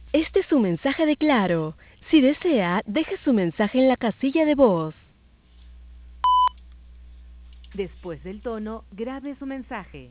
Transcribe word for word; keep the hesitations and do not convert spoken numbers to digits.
Este es su mensaje de Claro. Si desea, deje su mensaje en la casilla de voz. Después del tono, grabe su mensaje.